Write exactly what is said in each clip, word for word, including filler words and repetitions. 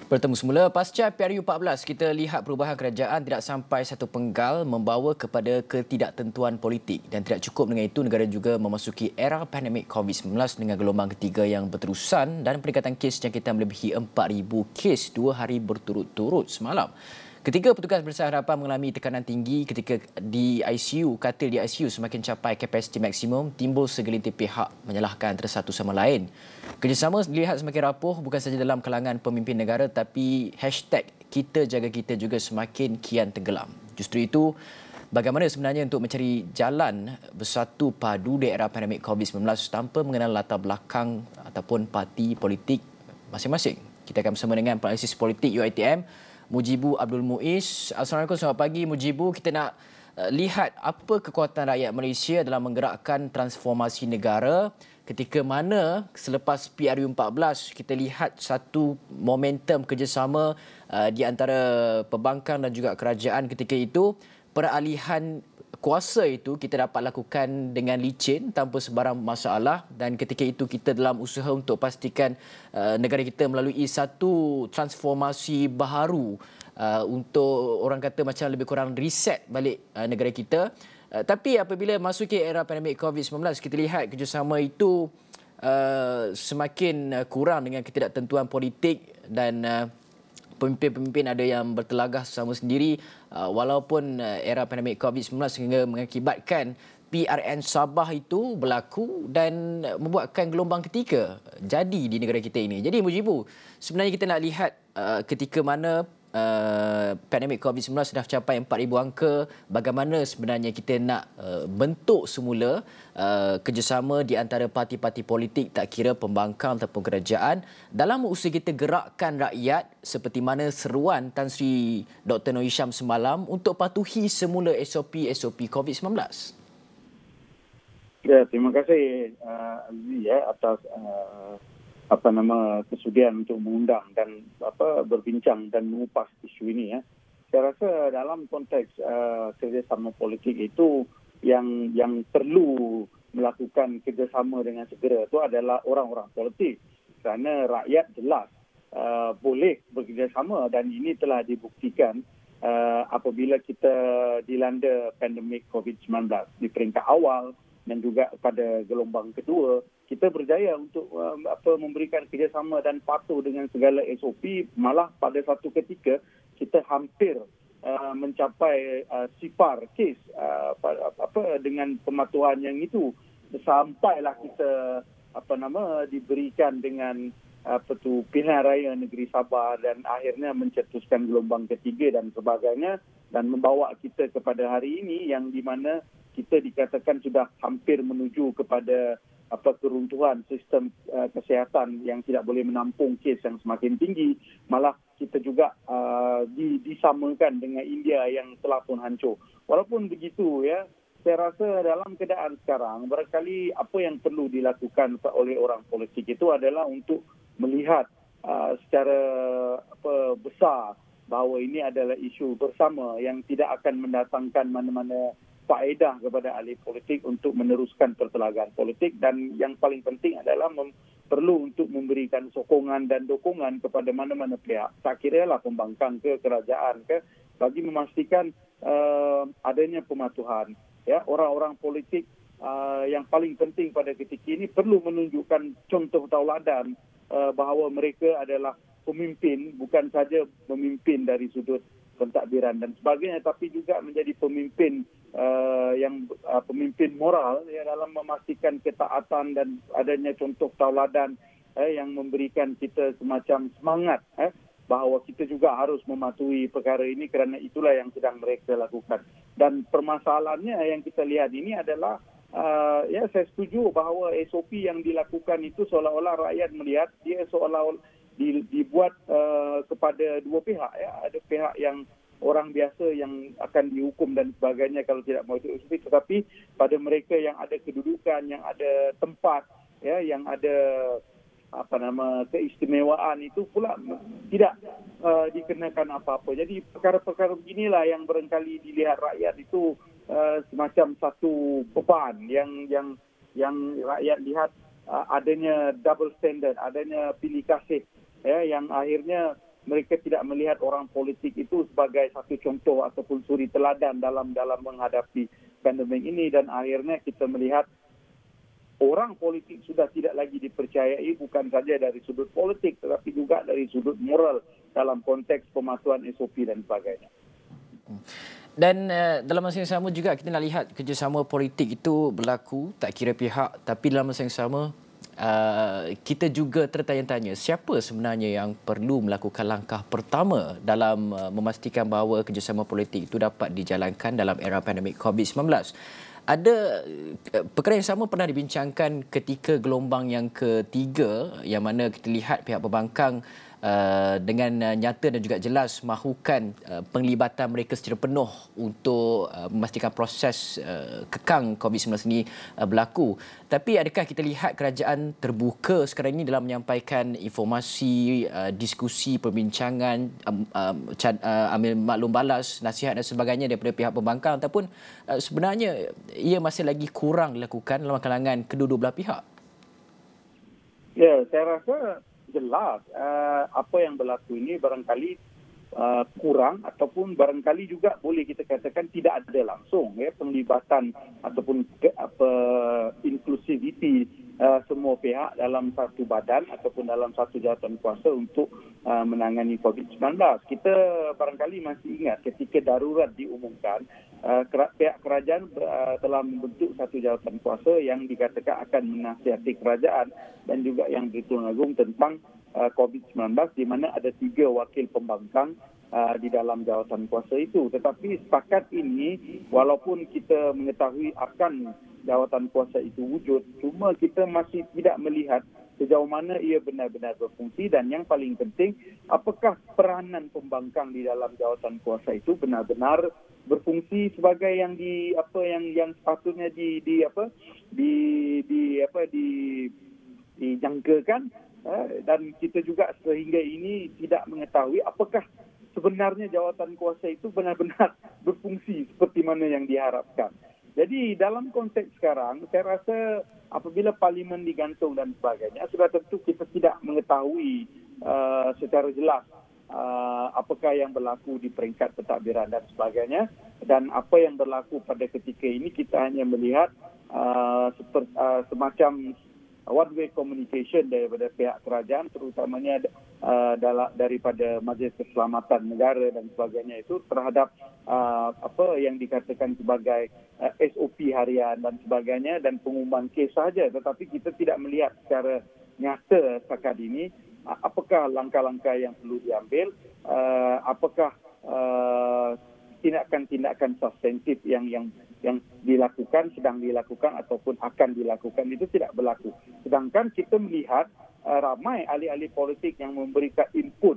Bertemu semula pasca P R U empat belas, kita lihat perubahan kerajaan tidak sampai satu penggal membawa kepada ketidaktentuan politik dan tidak cukup dengan itu, negara juga memasuki era pandemik COVID sembilan belas dengan gelombang ketiga yang berterusan dan peningkatan kes jangkitan melebihi empat ribu kes dua hari berturut-turut semalam. Ketiga petugas bersah harapan mengalami tekanan tinggi ketika di I C U, katil di I C U semakin capai kapasiti maksimum, timbul segelintir pihak menyalahkan antara satu sama lain. Kerjasama dilihat semakin rapuh bukan sahaja dalam kalangan pemimpin negara tapi hashtag kita jaga kita juga semakin kian tenggelam. Justru itu, bagaimana sebenarnya untuk mencari jalan bersatu padu di era pandemik COVID sembilan belas tanpa mengenal latar belakang ataupun parti politik masing-masing? Kita akan bersama dengan penalisis politik U I T M, Mujibu Abdul Muiz. Assalamualaikum, selamat pagi Mujibu. Kita nak uh, lihat apa kekuatan rakyat Malaysia dalam menggerakkan transformasi negara ketika mana selepas P R U empat belas kita lihat satu momentum kerjasama uh, di antara perbankan dan juga kerajaan ketika itu. Peralihan kuasa itu kita dapat lakukan dengan licin tanpa sebarang masalah dan ketika itu kita dalam usaha untuk pastikan uh, negara kita melalui satu transformasi baharu uh, untuk orang kata macam lebih kurang reset balik uh, negara kita. Uh, tapi apabila masuk ke era pandemik COVID sembilan belas, kita lihat kerjasama itu uh, semakin uh, kurang dengan ketidaktentuan politik dan uh, pemimpin-pemimpin ada yang bertelagah sesama sendiri uh, walaupun uh, era pandemik COVID sembilan belas sehingga mengakibatkan P R N Sabah itu berlaku dan uh, membuatkan gelombang ketiga jadi di negara kita ini. Jadi Mujibu, sebenarnya kita nak lihat uh, ketika mana Uh, pandemik COVID sembilan belas sudah capai empat ribu angka, bagaimana sebenarnya kita nak uh, bentuk semula uh, kerjasama di antara parti-parti politik, tak kira pembangkang ataupun kerajaan, dalam usaha kita gerakkan rakyat seperti mana seruan Tan Sri Doktor Noor Hisham semalam untuk patuhi semula S O P S O P COVID sembilan belas. Ya, terima kasih uh, Aziz ya atas uh, apa nama kesudian untuk mengundang dan apa berbincang dan mengupas isu ini ya. Saya rasa dalam konteks uh, kerjasama politik itu yang yang perlu melakukan kerjasama dengan segera itu adalah orang-orang politik, kerana rakyat jelas uh, boleh bekerjasama dan ini telah dibuktikan uh, apabila kita dilanda pandemik COVID sembilan belas di peringkat awal dan juga pada gelombang kedua, kita berjaya untuk uh, apa memberikan kerjasama dan patuh dengan segala S O P. Malah pada satu ketika kita hampir uh, mencapai uh, sifar kes uh, apa dengan pematuhan yang itu, sampailah kita apa nama diberikan dengan apa tu pilihan raya negeri Sabah dan akhirnya mencetuskan gelombang ketiga dan sebagainya dan membawa kita kepada hari ini yang di mana kita dikatakan sudah hampir menuju kepada apa keruntuhan sistem uh, kesihatan yang tidak boleh menampung kes yang semakin tinggi. Malah kita juga uh, di, disamakan dengan India yang telah pun hancur. Walaupun begitu ya, saya rasa dalam keadaan sekarang barangkali apa yang perlu dilakukan oleh orang politik itu adalah untuk melihat uh, secara apa besar bahawa ini adalah isu bersama yang tidak akan mendatangkan mana-mana faedah kepada ahli politik untuk meneruskan pertelagan politik, dan yang paling penting adalah mem- perlu untuk memberikan sokongan dan dukungan kepada mana-mana pihak, tak kira lah pembangkang ke kerajaan ke, bagi memastikan uh, adanya pematuhan. Ya, orang-orang politik uh, yang paling penting pada ketika ini perlu menunjukkan contoh tauladan uh, bahawa mereka adalah pemimpin, bukan saja pemimpin dari sudut pentadbiran dan sebagainya, tapi juga menjadi pemimpin uh, yang uh, pemimpin moral ya, dalam memastikan ketaatan dan adanya contoh tauladan eh, yang memberikan kita semacam semangat eh, bahawa kita juga harus mematuhi perkara ini kerana itulah yang sedang mereka lakukan. Dan permasalahannya yang kita lihat ini adalah uh, ya saya setuju bahawa S O P yang dilakukan itu seolah-olah rakyat melihat dia seolah-olah dibuat uh, kepada dua pihak ya, ada pihak yang orang biasa yang akan dihukum dan sebagainya kalau tidak mau itu, tetapi pada mereka yang ada kedudukan, yang ada tempat ya, yang ada apa nama keistimewaan itu pula tidak uh, dikenakan apa-apa. Jadi perkara-perkara beginilah yang barangkali dilihat rakyat itu uh, semacam satu beban yang yang yang rakyat lihat uh, adanya double standard, adanya pilih kasih ya, yang akhirnya mereka tidak melihat orang politik itu sebagai satu contoh ataupun suri teladan dalam dalam menghadapi pandemik ini, dan akhirnya kita melihat orang politik sudah tidak lagi dipercayai bukan saja dari sudut politik tetapi juga dari sudut moral dalam konteks pematuhan S O P dan sebagainya. Dan uh, dalam masa yang sama juga kita nak lihat kerjasama politik itu berlaku tak kira pihak, tapi dalam masa yang sama uh, kita juga tertanya-tanya siapa sebenarnya yang perlu melakukan langkah pertama dalam uh, memastikan bahawa kerjasama politik itu dapat dijalankan dalam era pandemik covid sembilan belas. Ada uh, perkara yang sama pernah dibincangkan ketika gelombang yang ketiga, yang mana kita lihat pihak pembangkang Uh, dengan uh, nyata dan juga jelas mahukan uh, penglibatan mereka secara penuh untuk uh, memastikan proses uh, kekang covid sembilan belas ini uh, berlaku. Tapi adakah kita lihat kerajaan terbuka sekarang ini dalam menyampaikan informasi, uh, diskusi, perbincangan, um, um, cad, uh, ambil maklum balas, nasihat dan sebagainya daripada pihak pembangkang, ataupun uh, sebenarnya ia masih lagi kurang dilakukan dalam kalangan kedua-dua belah pihak? Ya, saya rasa jelas uh, apa yang berlaku ini barangkali uh, kurang ataupun barangkali juga boleh kita katakan tidak ada langsung ya penglibatan ataupun ke, apa inklusiviti uh, semua pihak dalam satu badan ataupun dalam satu jawatan kuasa untuk uh, menangani covid sembilan belas. Kita barangkali masih ingat ketika darurat diumumkan, Uh, pihak kerajaan uh, telah membentuk satu jawatan kuasa yang dikatakan akan menasihati kerajaan dan juga yang Bertuan Agong tentang uh, covid sembilan belas, di mana ada tiga wakil pembangkang uh, di dalam jawatan kuasa itu. Tetapi setakat ini, walaupun kita mengetahui akan jawatan kuasa itu wujud, cuma kita masih tidak melihat sejauh mana ia benar-benar berfungsi, dan yang paling penting, apakah peranan pembangkang di dalam jawatan kuasa itu benar-benar berfungsi sebagai yang di apa yang yang sepatutnya di di apa di di apa di dijangkakan, eh, dan kita juga sehingga ini tidak mengetahui apakah sebenarnya jawatan kuasa itu benar-benar berfungsi seperti mana yang diharapkan. Jadi dalam konteks sekarang, saya rasa apabila parlimen digantung dan sebagainya, sudah tentu kita tidak mengetahui uh, secara jelas Uh, apakah yang berlaku di peringkat pentadbiran dan sebagainya, dan apa yang berlaku pada ketika ini kita hanya melihat uh, seperti, uh, semacam one way communication daripada pihak kerajaan, terutamanya uh, dala, daripada Majlis Keselamatan Negara dan sebagainya itu terhadap uh, apa yang dikatakan sebagai uh, S O P harian dan sebagainya dan pengumuman kes sahaja, tetapi kita tidak melihat secara nyata setakat ini apakah langkah-langkah yang perlu diambil, uh, apakah uh, tindakan-tindakan substantif yang yang yang dilakukan, sedang dilakukan ataupun akan dilakukan itu tidak berlaku. Sedangkan kita melihat uh, ramai ahli-ahli politik yang memberikan input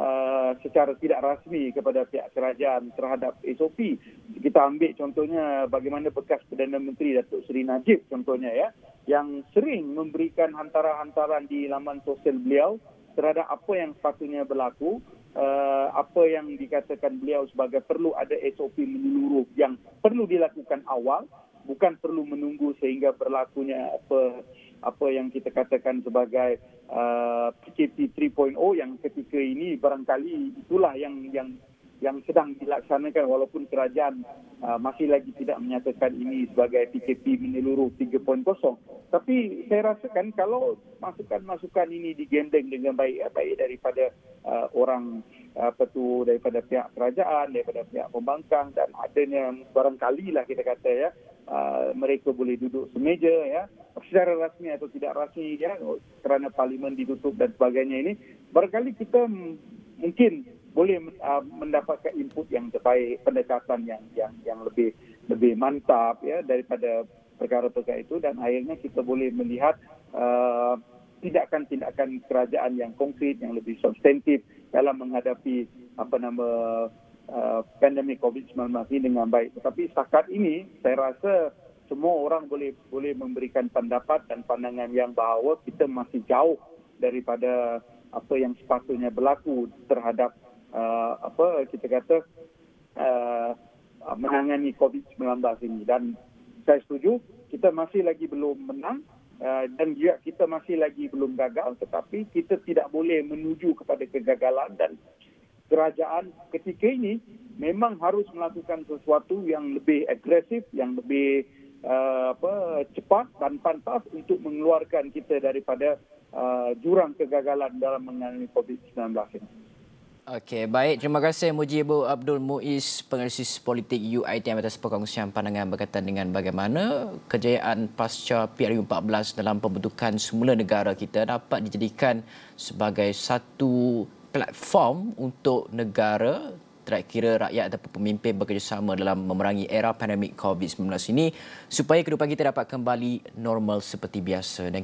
uh, secara tidak rasmi kepada pihak kerajaan terhadap S O P. Kita ambil contohnya bagaimana bekas Perdana Menteri Datuk Seri Najib contohnya ya, yang sering memberikan hantaran-hantaran di laman sosial beliau terhadap apa yang sepatutnya berlaku, uh, apa yang dikatakan beliau sebagai perlu ada S O P menyeluruh yang perlu dilakukan awal, bukan perlu menunggu sehingga berlakunya apa apa yang kita katakan sebagai uh, P K P tiga titik kosong yang ketika ini barangkali itulah yang yang yang sedang dilaksanakan, walaupun kerajaan uh, masih lagi tidak menyatakan ini sebagai P K P menyeluruh tiga titik kosong. Tapi saya rasakan kalau masukan-masukan ini digandeng dengan baik, ya, baik daripada uh, orang apa tu daripada pihak kerajaan, daripada pihak pembangkang, dan adanya barangkali lah kita kata ya uh, mereka boleh duduk semeja ya secara rasmi atau tidak rasmi ya kerana parlimen ditutup dan sebagainya, ini barangkali kita m- mungkin boleh uh, mendapatkan input yang terbaik, pendekatan yang yang yang lebih lebih mantap ya daripada perkara-perkara itu, dan akhirnya kita boleh melihat uh, tindakan-tindakan kerajaan yang konkret, yang lebih substantif dalam menghadapi apa nama uh, pandemik covid sembilan belas ini dengan baik. Tetapi setakat ini saya rasa semua orang boleh boleh memberikan pendapat dan pandangan yang bahawa kita masih jauh daripada apa yang sepatutnya berlaku terhadap Uh, apa kita kata uh, menangani covid sembilan belas ini. Dan saya setuju kita masih lagi belum menang uh, dan juga kita masih lagi belum gagal, tetapi kita tidak boleh menuju kepada kegagalan, dan kerajaan ketika ini memang harus melakukan sesuatu yang lebih agresif, yang lebih uh, apa cepat dan pantas untuk mengeluarkan kita daripada uh, jurang kegagalan dalam menangani covid sembilan belas ini. Okey, baik. Terima kasih Mujibu Abdul Muiz, penganalisis politik U I T M atas perkongsian pandangan berkaitan dengan bagaimana kejayaan pasca P R U empat belas dalam pembentukan semula negara kita dapat dijadikan sebagai satu platform untuk negara, tak kira rakyat ataupun pemimpin bekerjasama dalam memerangi era pandemik covid sembilan belas ini supaya kehidupan kita dapat kembali normal seperti biasa. Dan